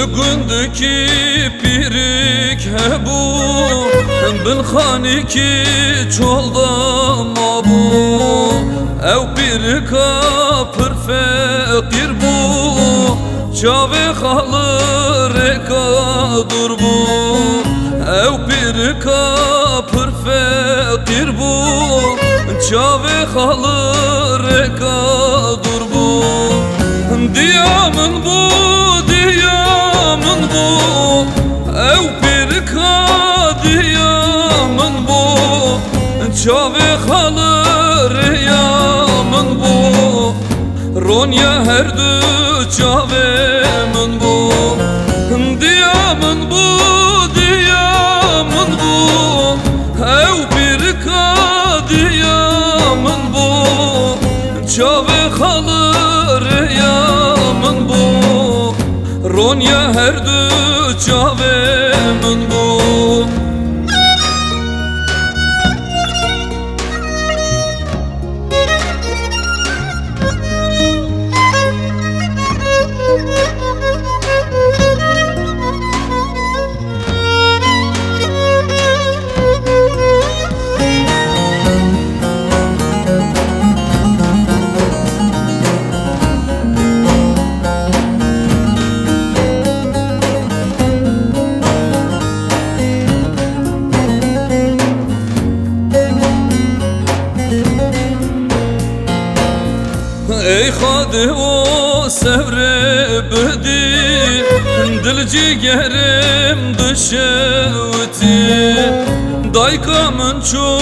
Gündeki pirik hebu Bilkhani ki çolda mabu Ev pirika pır fekir bu Çave halı reka dur bu Ev pirika pır fekir bu Çave halı reka dur bu Diyamın bu diyamın bu Ev pirika diyamın bu Çave halı reyamın bu Ronya her du çavemin bu Diyamın bu diyamın bu Ev pirika diyamın bu Çave halı reyamın bu Ronya her du çavemin bu Ey xadi o sevre bedi Dil cigerim dışıvti Daykamın ço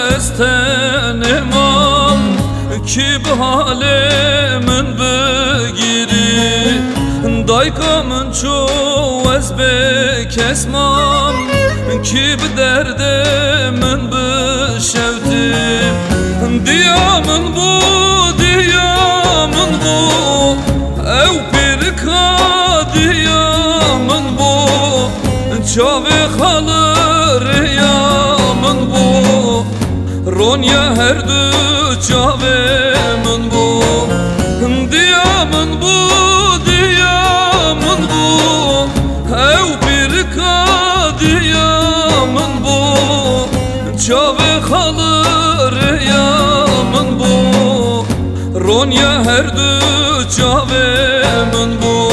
estenemam Ki bu halemin begiri Daykamın ço ezbe kesmam Ki bu derdemin bişevti Diyamın bu diyamın bu Ev pirika diyamın bu Çave halı reyamın bu Ronya her du çavemin bu Diyamın bu diyamın bu Ev pirika diyamın bu Çave halı reyamın bu Ronya her du çavemin bu